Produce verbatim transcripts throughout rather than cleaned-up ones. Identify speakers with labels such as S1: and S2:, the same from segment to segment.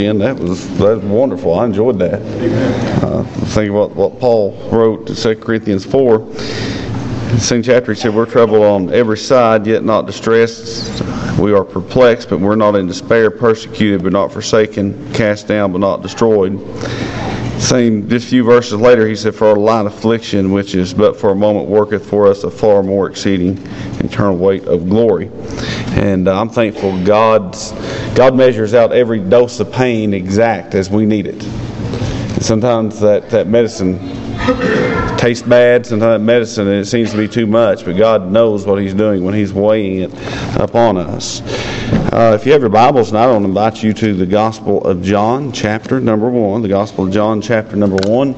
S1: And that was that was wonderful. I enjoyed that. Uh, think about what Paul wrote in Second Corinthians four. In the same chapter, he said, "We're troubled on every side, yet not distressed. We are perplexed, but we're not in despair. Persecuted, but not forsaken. Cast down, but not destroyed." Same, just a few verses later, he said, "For our light affliction, which is but for a moment, worketh for us a far more exceeding eternal weight of glory." And uh, I'm thankful God's God measures out every dose of pain exact as we need it. And sometimes that, that medicine tastes bad, sometimes that medicine it seems to be too much, but God knows what He's doing when He's weighing it upon us. Uh, if you have your Bibles tonight, I want to invite you to the Gospel of John, chapter number one. The Gospel of John, chapter number one.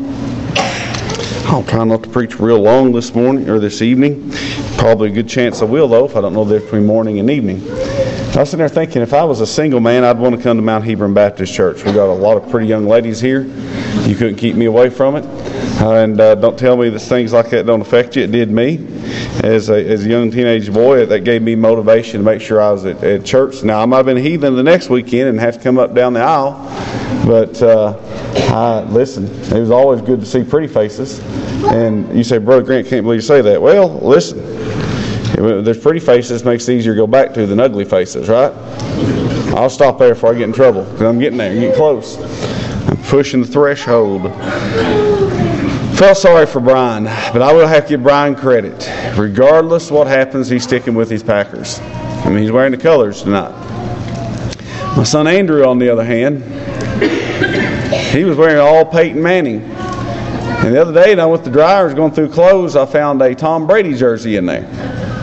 S1: I'll try not to preach real long this morning or this evening. Probably a good chance I will, though, if I don't know the difference between morning and evening. I was sitting there thinking, if I was a single man, I'd want to come to Mount Hebron Baptist Church. We've got a lot of pretty young ladies here. You couldn't keep me away from it. Uh, and uh, don't tell me that things like that don't affect you. It did me. As a, as a young teenage boy, that gave me motivation to make sure I was at, at church. Now, I might have been a heathen the next weekend and have to come up down the aisle. But, uh, I, listen, it was always good to see pretty faces. And you say, "Brother Grant, can't believe you say that." Well, listen. There's pretty faces, it makes it easier to go back to than ugly faces, right? I'll stop there before I get in trouble, because I'm getting there, I'm getting close. I'm pushing the threshold. Felt sorry for Brian, but I will have to give Brian credit. Regardless of what happens, he's sticking with his Packers. I mean, he's wearing the colors tonight. My son Andrew, on the other hand, he was wearing all Peyton Manning. And the other day, I went to the dryers going through clothes, I found a Tom Brady jersey in there.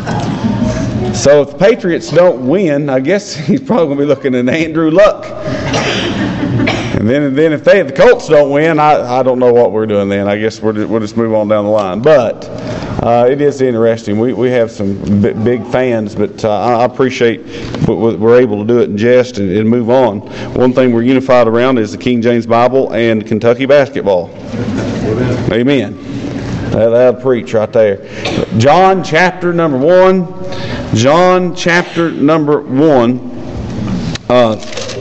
S1: So if the Patriots don't win, I guess he's probably going to be looking at Andrew Luck. And then, and then if they, the Colts don't win, I, I don't know what we're doing then. I guess we're, we'll just move on down the line. But uh, it is interesting. We we have some b- big fans, but uh, I appreciate what we're able to do it in jest and, and move on. One thing we're unified around is the King James Bible and Kentucky basketball. Amen. Amen. That, that'll preach right there. John chapter number one. John chapter number one. Uh,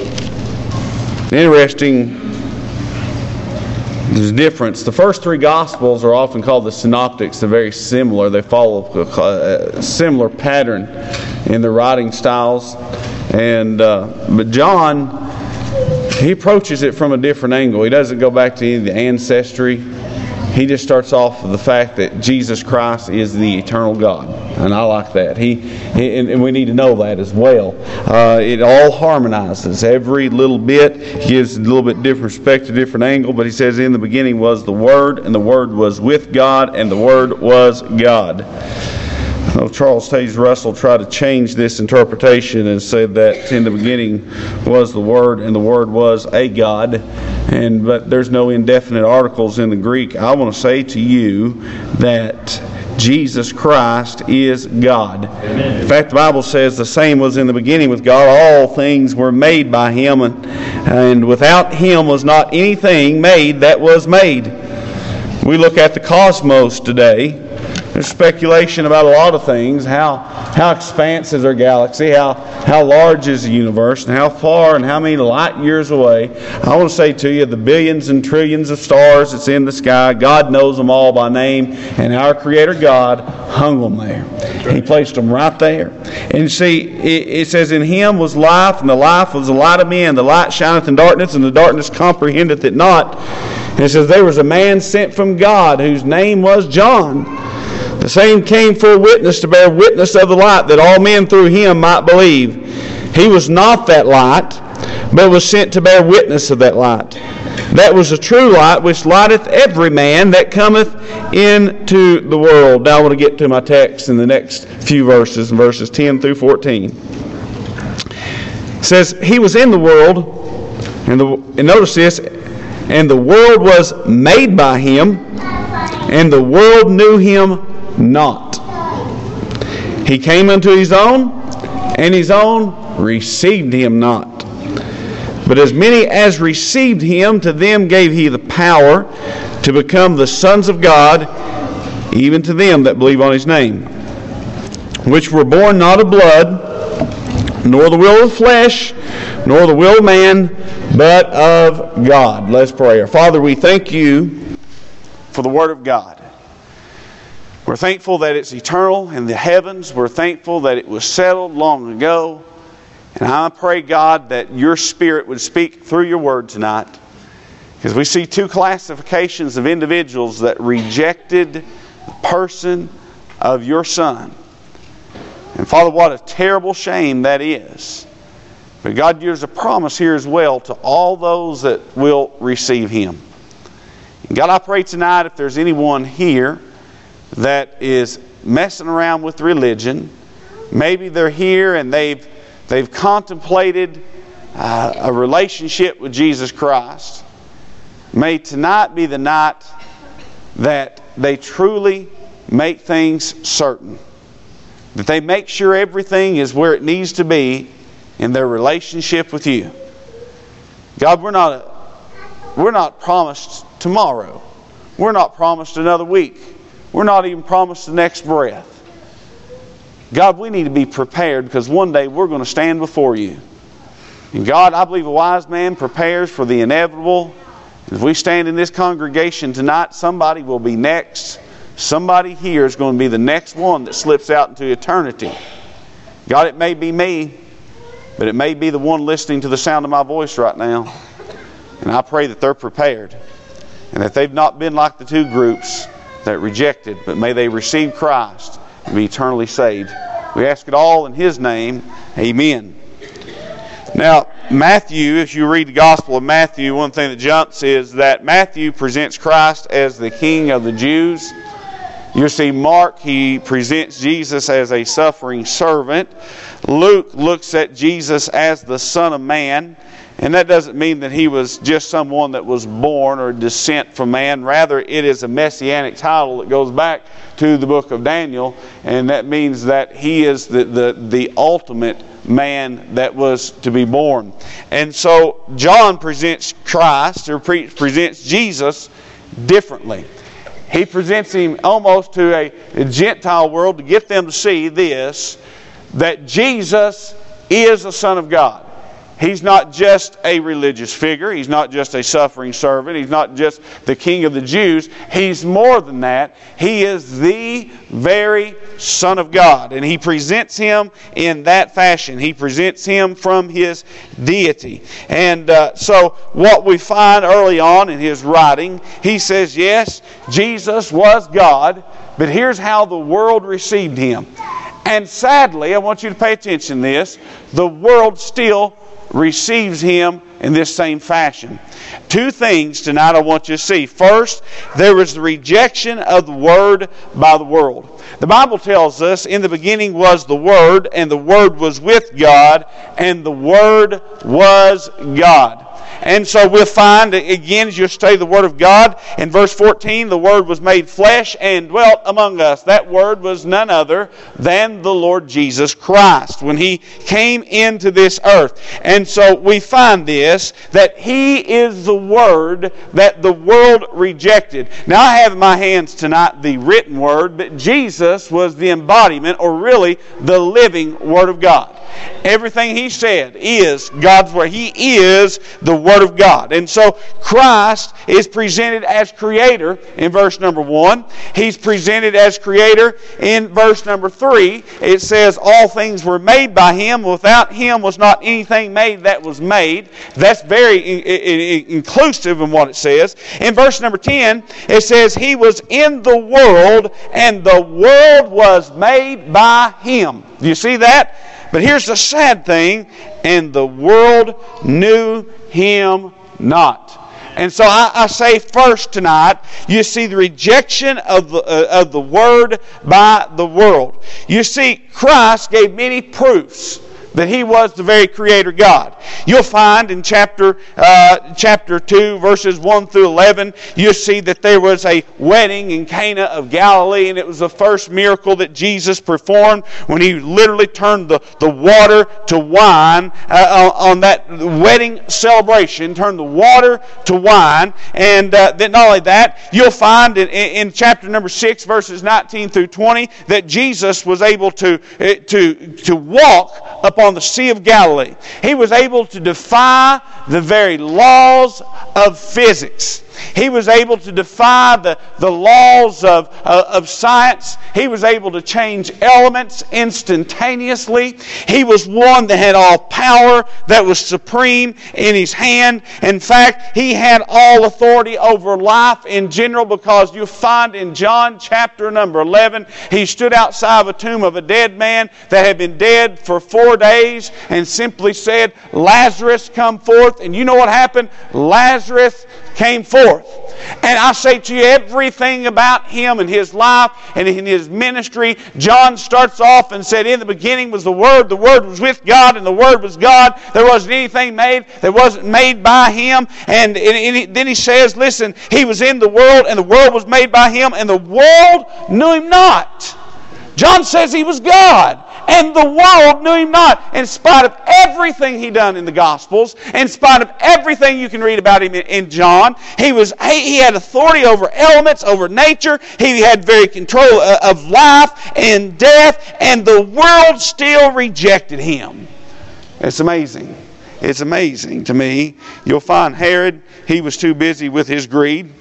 S1: interesting. There's a difference. The first three Gospels are often called the Synoptics. They're very similar. They follow a similar pattern in their writing styles. And uh, but John, he approaches it from a different angle. He doesn't go back to any of the ancestry. He just starts off with the fact that Jesus Christ is the eternal God, and I like that. He, he and, and we need to know that as well. Uh, it all harmonizes. Every little bit gives a little bit different perspective, different angle. But he says, "In the beginning was the Word, and the Word was with God, and the Word was God." Well, Charles Taze Russell tried to change this interpretation and said that in the beginning was the Word, and the Word was a God. And but there's no indefinite articles in the Greek. I want to say to you that Jesus Christ is God. Amen. In fact, the Bible says the same was in the beginning with God. All things were made by Him, and, and without Him was not anything made that was made. We look at the cosmos today. There's speculation about a lot of things. How how expansive is our galaxy? How how large is the universe? And how far and how many light years away? I want to say to you, the billions and trillions of stars that's in the sky, God knows them all by name, and our Creator God hung them there. He placed them right there. And see, it, it says, "In Him was life, and the life was the light of men. The light shineth in darkness, and the darkness comprehendeth it not." And it says, "There was a man sent from God, whose name was John. The same came for a witness to bear witness of the light, that all men through him might believe. He was not that light, but was sent to bear witness of that light. That was the true light, which lighteth every man that cometh into the world." Now I want to get to my text in the next few verses, verses ten through fourteen. It says, "He was in the world," and, the, and notice this, "and the world was made by Him, and the world knew Him not. He came unto His own, and His own received Him not. But as many as received Him, to them gave He the power to become the sons of God, even to them that believe on His name, which were born not of blood, nor the will of the flesh, nor the will of man, but of God. Let's pray. Our Father, we thank you for the Word of God. We're thankful that it's eternal in the heavens. We're thankful that it was settled long ago. And I pray, God, that your Spirit would speak through your Word tonight. Because we see two classifications of individuals that rejected the person of your Son. And Father, what a terrible shame that is. But God, there's a promise here as well to all those that will receive Him. And God, I pray tonight if there's anyone here that is messing around with religion, maybe they're here and they've they've contemplated uh, a relationship with Jesus Christ, may tonight be the night that they truly make things certain. That they make sure everything is where it needs to be in their relationship with you. God, we're not a, we're not promised tomorrow. We're not promised another week. We're not even promised the next breath. God, we need to be prepared because one day we're going to stand before you. And God, I believe a wise man prepares for the inevitable. If we stand in this congregation tonight, somebody will be next. Somebody here is going to be the next one that slips out into eternity. God, it may be me, but it may be the one listening to the sound of my voice right now. And I pray that they're prepared and that they've not been like the two groups that rejected, but may they receive Christ and be eternally saved. We ask it all in His name. Amen. Now, Matthew, if you read the Gospel of Matthew, one thing that jumps is that Matthew presents Christ as the King of the Jews. You see Mark, he presents Jesus as a suffering servant. Luke looks at Jesus as the Son of Man. And that doesn't mean that He was just someone that was born or descent from man. Rather, it is a messianic title that goes back to the book of Daniel. And that means that He is the, the, the ultimate man that was to be born. And so John presents Christ, or pre- presents Jesus differently. He presents Him almost to a, a Gentile world to get them to see this, that Jesus is the Son of God. He's not just a religious figure. He's not just a suffering servant. He's not just the King of the Jews. He's more than that. He is the very Son of God. And He presents Him in that fashion. He presents Him from His deity. And uh, so what we find early on in His writing, He says, yes, Jesus was God, but here's how the world received Him. And sadly, I want you to pay attention to this, the world still receives Him in this same fashion. Two things tonight I want you to see. First, there was the rejection of the Word by the world. The Bible tells us, in the beginning was the Word, and the Word was with God, and the Word was God. And so we'll find, again, as you study the Word of God, in verse fourteen, the Word was made flesh and dwelt among us. That Word was none other than the Lord Jesus Christ when He came into this earth. And so we find this, that He is the Word that the world rejected. Now I have in my hands tonight the written Word, but Jesus was the embodiment, or really the living Word of God. Everything He said is God's Word. He is the Word of God. And so Christ is presented as Creator in verse number one. He's presented as Creator in verse number three. It says, all things were made by Him. Without Him was not anything made that was made. That's very in- in- inclusive in what it says. In verse number ten, it says, He was in the world, and the world was made by Him. Do you see that? But here's the sad thing, and the world knew Him not. And so I, I say first tonight, you see the rejection of the, uh, of the Word by the world. You see, Christ gave many proofs that He was the very Creator God. You'll find in chapter uh, chapter two, verses one through eleven, you see that there was a wedding in Cana of Galilee, and it was the first miracle that Jesus performed when He literally turned the, the water to wine uh, on that wedding celebration, turned the water to wine. And uh, then not only that, you'll find in, in chapter number six, verses nineteen through twenty, that Jesus was able to, to, to walk upon
S2: upon the Sea of Galilee. He was able to defy the very laws of physics. He was able to defy the, the laws of, uh, of science. He was able to change elements instantaneously. He was one that had all power, that was supreme in his hand. In fact, he had all authority over life in general, because you find in John chapter number eleven, he stood outside of a tomb of a dead man that had been dead for four days and simply said, "Lazarus, come forth." And you know what happened? Lazarus came forth. And I say to you, everything about him and his life and in his ministry, John starts off and said, "In the beginning was the Word, the Word was with God, and the Word was God. There wasn't anything made that wasn't made by Him." And, and then he says, listen, He was in the world, and the world was made by Him, and the world knew Him not. John says He was God, and the world knew Him not. In spite of everything He done in the Gospels, in spite of everything you can read about Him in, in John, he was he, he had authority over elements, over nature. He had very control of life and death, and the world still rejected Him. It's amazing. It's amazing to me. You'll find Herod, he was too busy with his greed.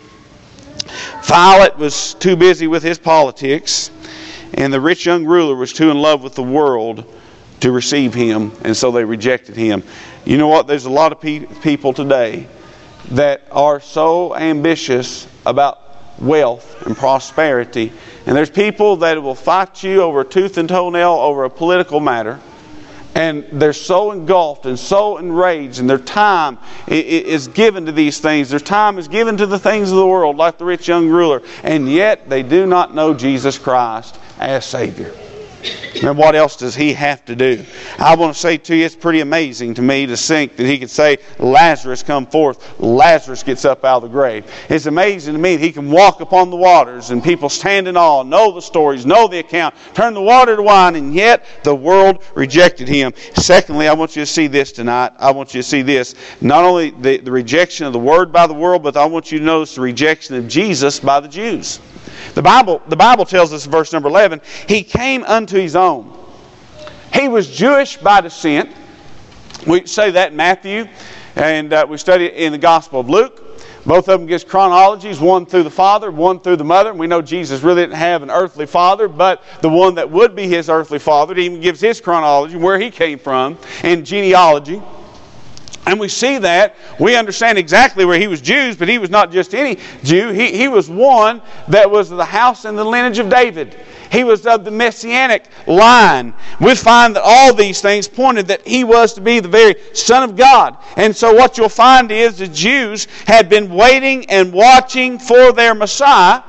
S2: Pilate was too busy with his politics. And the rich young ruler was too in love with the world to receive Him, and so they rejected Him. You know what? There's a lot of pe- people today that are so ambitious about wealth and prosperity. And there's people that will fight you over tooth and toenail over a political matter. And they're so engulfed and so enraged, and their time is given to these things. Their time is given to the things of the world, like the rich young ruler. And yet they do not know Jesus Christ as Savior. And what else does He have to do? I want to say to you, it's pretty amazing to me to think that He could say, "Lazarus, come forth." Lazarus gets up out of the grave. It's amazing to me that He can walk upon the waters and people stand in awe, know the stories, know the account, turn the water to wine, and yet the world rejected Him. Secondly, I want you to see this tonight. I want you to see this. Not only the, the rejection of the Word by the world, but I want you to notice the rejection of Jesus by the Jews. The Bible, the Bible tells us in verse number eleven, He came unto His own. He was Jewish by descent. We say that in Matthew, and uh, we study it in the Gospel of Luke. Both of them gives chronologies, one through the father, one through the mother. And we know Jesus really didn't have an earthly father, but the one that would be His earthly father, He even gives his chronology, where he came from, and genealogy. And we see that. We understand exactly where He was Jews, but He was not just any Jew. He, he was one that was of the house and the lineage of David. He was of the Messianic line. We find that all these things pointed that He was to be the very Son of God. And so what you'll find is the Jews had been waiting and watching for their Messiah,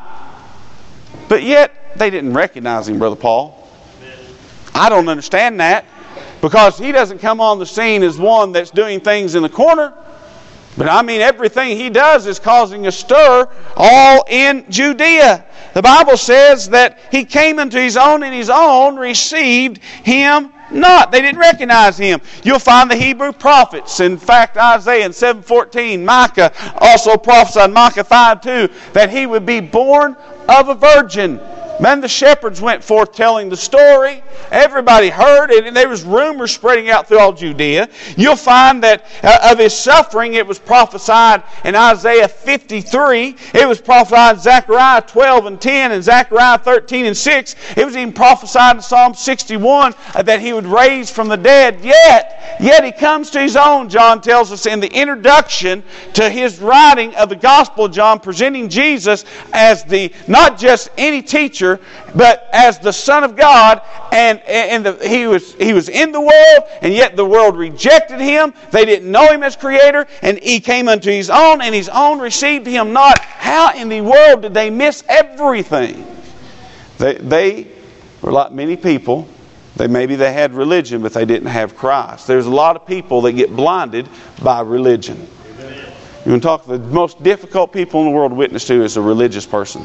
S2: but yet they didn't recognize Him, Brother Paul. I don't understand that. Because He doesn't come on the scene as one that's doing things in the corner. But I mean, everything He does is causing a stir all in Judea. The Bible says that He came unto His own, and His own received Him not. They didn't recognize Him. You'll find the Hebrew prophets. In fact, Isaiah in seven fourteen, Micah also prophesied, Micah five two, that He would be born of a virgin. Man, the shepherds went forth telling the story. Everybody heard it, and there was rumors spreading out through all Judea. You'll find that uh, of His suffering, it was prophesied in Isaiah fifty-three. It was prophesied in Zechariah twelve and ten and Zechariah thirteen and six. It was even prophesied in Psalm sixty-one uh, that He would raise from the dead. Yet, yet He comes to His own, John tells us in the introduction to his writing of the Gospel of John, presenting Jesus as the not just any teacher, but as the Son of God, and, and the, he was he was in the world, and yet the world rejected Him. They didn't know Him as Creator, and He came unto His own, and His own received Him not. How in the world did they miss everything? They, they were like many people. They maybe they had religion, but they didn't have Christ. There's a lot of people that get blinded by religion. Amen. You want to talk, the most difficult people in the world to witness to is a religious person.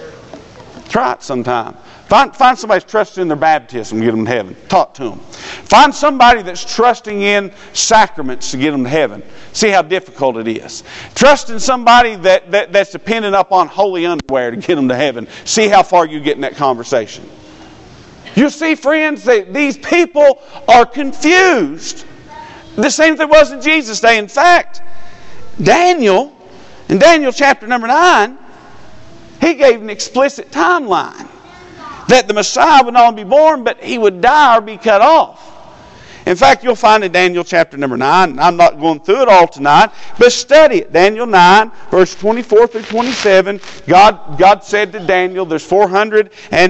S2: Try it sometime. Find, find somebody that's trusting in their baptism to get them to heaven. Talk to them. Find somebody that's trusting in sacraments to get them to heaven. See how difficult it is. Trust in somebody that, that, that's dependent upon holy underwear to get them to heaven. See how far you get in that conversation. You see, friends, that these people are confused. The same thing was in Jesus' day. In fact, Daniel, in Daniel chapter number nine, he gave an explicit timeline that the Messiah would not only be born, but he would die or be cut off. In fact, you'll find in Daniel chapter number nine, I'm not going through it all tonight, but study it. Daniel nine, verse twenty-four through twenty-seven, God, God said to Daniel, there's four hundred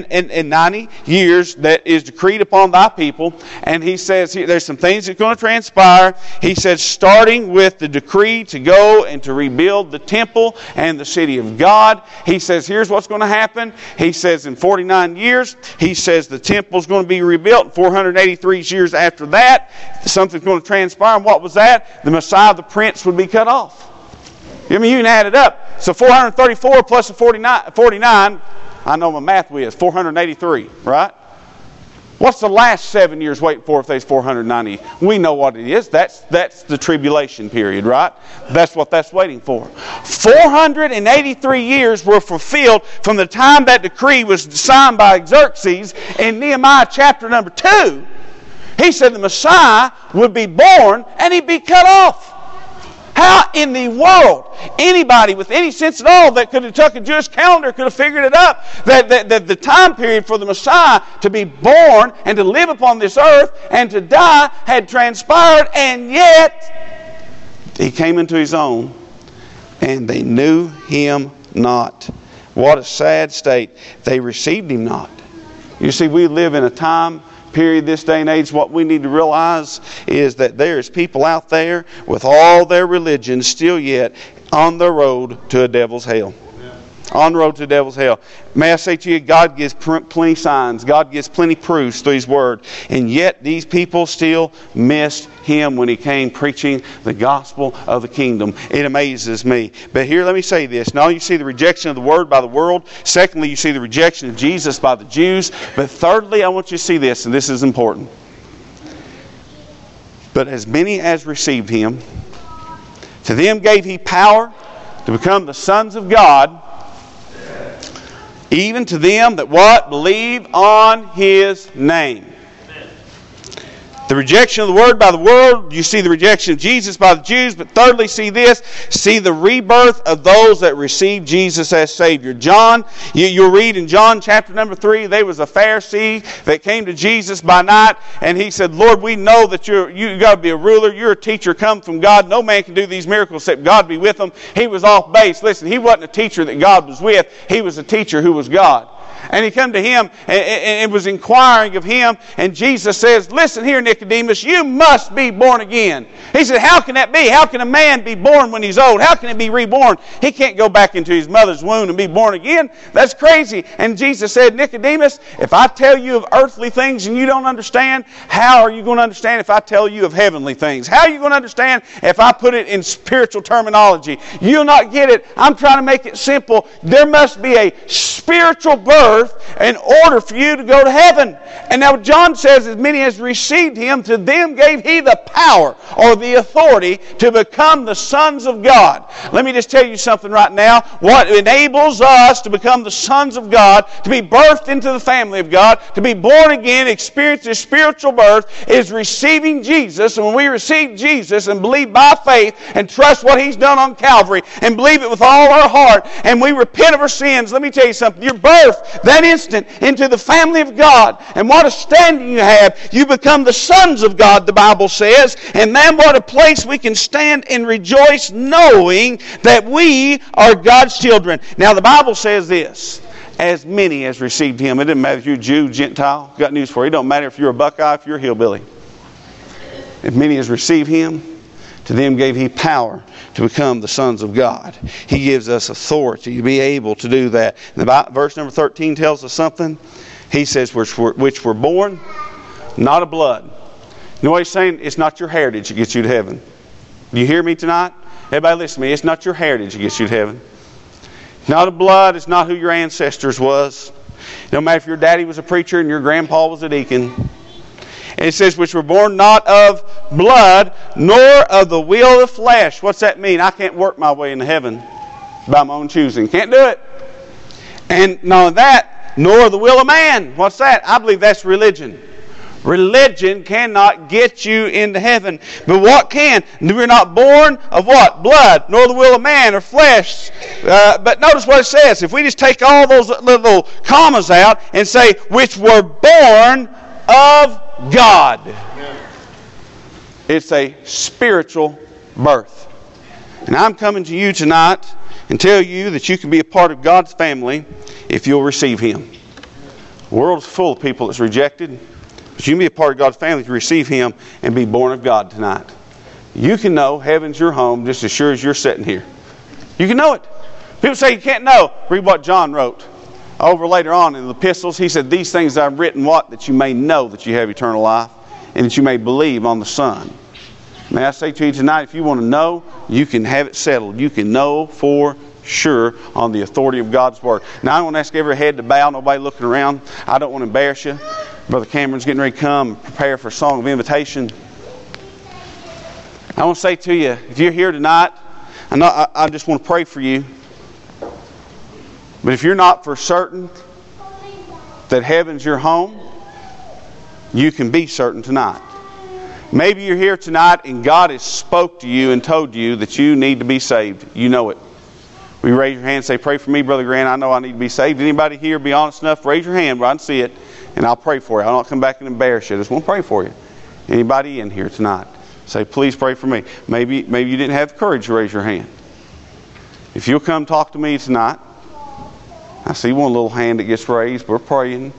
S2: ninety years that is decreed upon thy people, and he says, there's some things that are going to transpire. He says, starting with the decree to go and to rebuild the temple and the city of God. He says, here's what's going to happen. He says, in forty-nine years, he says the temple's going to be rebuilt. four hundred eighty-three years after that, something's going to transpire. And what was that? The Messiah, the Prince, would be cut off. I mean, you can add it up. So four hundred thirty-four plus the forty-nine, I know my math whiz, four hundred eighty-three, right? What's the last seven years waiting for if there's four hundred ninety? We know what it is. That's, that's the tribulation period, right? That's what that's waiting for. four hundred eighty-three years were fulfilled from the time that decree was signed by Xerxes in Nehemiah chapter number two. He said the Messiah would be born and he'd be cut off. How in the world, anybody with any sense at all that could have took a Jewish calendar could have figured it up, that, that, that the time period for the Messiah to be born and to live upon this earth and to die had transpired, and yet he came into his own and they knew him not. What a sad state. They received him not. You see, we live in a time period this day and age. What we need to realize is that there's people out there with all their religion still yet on the road to a devil's hell. On the road to the devil's hell. May I say to you, God gives plenty signs. God gives plenty proofs through His Word. And yet these people still missed Him when He came preaching the gospel of the kingdom. It amazes me. But here, let me say this. Not only you see the rejection of the Word by the world. Secondly, you see the rejection of Jesus by the Jews. But thirdly, I want you to see this, and this is important. But as many as received Him, to them gave He power to become the sons of God, even to them that what? Believe on His name. The rejection of the Word by the world. You see the rejection of Jesus by the Jews. But thirdly, see this. See the rebirth of those that received Jesus as Savior. John, you, you'll read in John chapter number three, there was a Pharisee that came to Jesus by night. And he said, Lord, we know that you're, you got to be a ruler. You're a teacher come from God. No man can do these miracles except God be with them. He was off base. Listen, he wasn't a teacher that God was with. He was a teacher who was God. And he come to him and, and was inquiring of him. And Jesus says, listen here, Nicodemus, you must be born again. He said, how can that be? How can a man be born when he's old? How can he be reborn? He can't go back into his mother's womb and be born again. That's crazy. And Jesus said, Nicodemus, if I tell you of earthly things and you don't understand, how are you going to understand if I tell you of heavenly things? How are you going to understand if I put it in spiritual terminology? You'll not get it. I'm trying to make it simple. There must be a spiritual birth in order for you to go to heaven. And now John says, as many as received Him, to them gave He the power or the authority to become the sons of God. Let me just tell you something right now. What enables us to become the sons of God, to be birthed into the family of God, to be born again, experience this spiritual birth, is receiving Jesus. And when we receive Jesus and believe by faith and trust what He's done on Calvary and believe it with all our heart, and we repent of our sins, let me tell you something. You're birthed that instant into the family of God. And what a standing you have. You become the sons of God, the Bible says. And then what a place we can stand and rejoice knowing that we are God's children. Now the Bible says this. As many as received Him. It doesn't matter if you're a Jew, Gentile. Got news for you. It don't matter if you're a Buckeye, if you're a hillbilly. As many as received Him, to them gave He power to become the sons of God. He gives us authority to be able to do that. And the verse number thirteen tells us something. He says, which were, which were born, not of blood. You know what He's saying? It's not your heritage that gets you to heaven. Do you hear me tonight? Everybody listen to me. It's not your heritage that gets you to heaven. It's not of blood. It's not who your ancestors was. No matter if your daddy was a preacher and your grandpa was a deacon. And it says, which were born not of blood, nor of the will of the flesh. What's that mean? I can't work my way into heaven by my own choosing. Can't do it. And not only that, nor the will of man. What's that? I believe that's religion. Religion cannot get you into heaven. But what can? We're not born of what? Blood, nor the will of man or flesh. Uh, but notice what it says. If we just take all those little commas out and say, which were born of God. It's a spiritual birth. And I'm coming to you tonight and tell you that you can be a part of God's family if you'll receive Him. The world is full of people that's rejected. But you can be a part of God's family if you receive Him and be born of God tonight. You can know heaven's your home just as sure as you're sitting here. You can know it. People say you can't know. Read what John wrote. Over later on in the epistles, he said, these things I've written, what? That you may know that you have eternal life and that you may believe on the Son. May I say to you tonight, if you want to know, you can have it settled. You can know for sure on the authority of God's Word. Now, I don't want to ask every head to bow, nobody looking around. I don't want to embarrass you. Brother Cameron's getting ready to come and prepare for a song of invitation. I want to say to you, if you're here tonight, I, know, I, I just want to pray for you. But if you're not for certain that heaven's your home, you can be certain tonight. Maybe you're here tonight and God has spoke to you and told you that you need to be saved. You know it. Will you raise your hand and say, pray for me, Brother Grant. I know I need to be saved. Anybody here be honest enough? Raise your hand where I can see it. And I'll pray for you. I'll not come back and embarrass you. I just want to pray for you. Anybody in here tonight? Say, please pray for me. Maybe, maybe you didn't have the courage to raise your hand. If you'll come talk to me tonight. I see one little hand that gets raised. We're praying.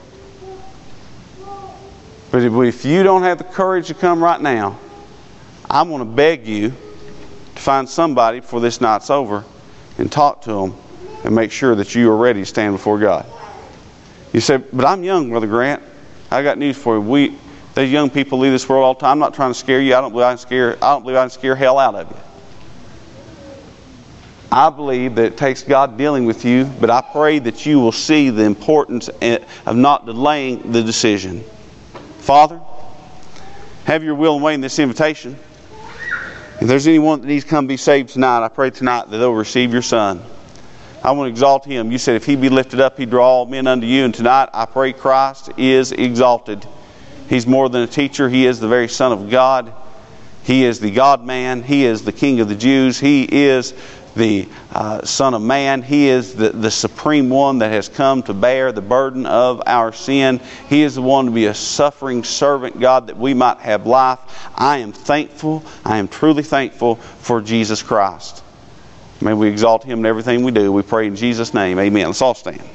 S2: But if you don't have the courage to come right now, I'm going to beg you to find somebody before this night's over and talk to them and make sure that you are ready to stand before God. You say, but I'm young, Brother Grant. I got news for you. We, those young people leave this world all the time. I'm not trying to scare you. I don't believe I can scare, I don't believe I can scare hell out of you. I believe that it takes God dealing with you, but I pray that you will see the importance of not delaying the decision. Father, have your will and way in this invitation. If there's anyone that needs to come be saved tonight, I pray tonight that they'll receive your Son. I want to exalt Him. You said if He be lifted up, He'd draw all men unto you. And tonight I pray Christ is exalted. He's more than a teacher. He is the very Son of God. He is the God-man. He is the King of the Jews. He is the uh, Son of Man. He is the, the supreme one that has come to bear the burden of our sin. He is the one to be a suffering servant, God, that we might have life. I am thankful. I am truly thankful for Jesus Christ. May we exalt Him in everything we do. We pray in Jesus' name. Amen. Let's all stand.